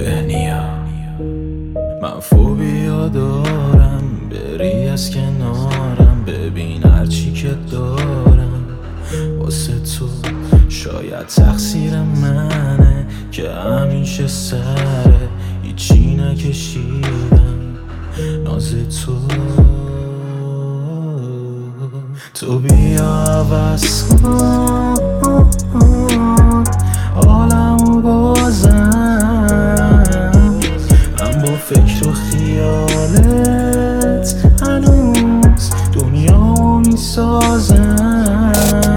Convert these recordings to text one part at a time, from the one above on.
بهنیا من فوبیا دارم، بری از کنارم، ببین هرچی که دارم واسه تو. شاید تقصیر منه که همیشه سره هیچی نکشیدم ناز تو. تو بیا عوض کن حالمو بازم، من با فکر و خیالت هنوز دنیامو میسازم.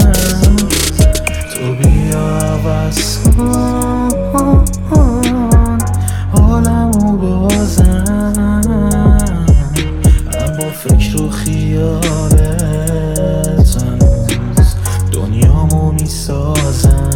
تو بیا عوض کن حالمو بازم، من با فکر و خیالت هنوز دنیامو میسازم.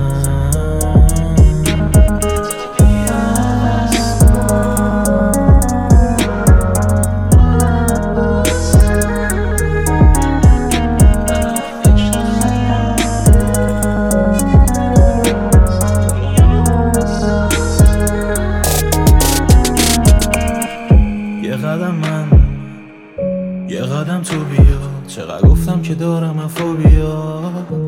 یه قدم تو بیا، چقدر گفتم که دارم فوبیا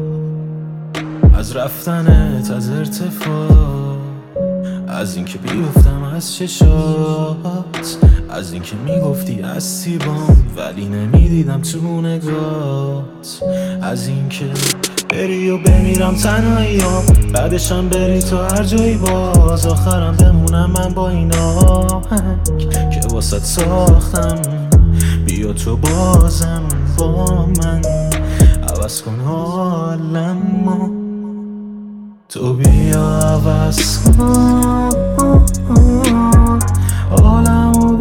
از رفتنت، از ارتفاع، از اینکه بیفتم از چشات، از اینکه میگفتی از سیبام ولی نمیدیدم تو نگات، از اینکه بری و بمیرم تنهاییام بعدشم بری تو هر جایی، باز آخرم بمونم من با این آهنگ که واسط ساختم. بیا تو بازم با من عوض کن حالمو، تو بیا عوض کن حالمو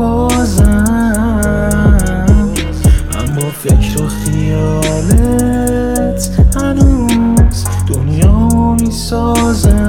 بازم، من با فکر و خیالت هنوز دنیامو میسازم.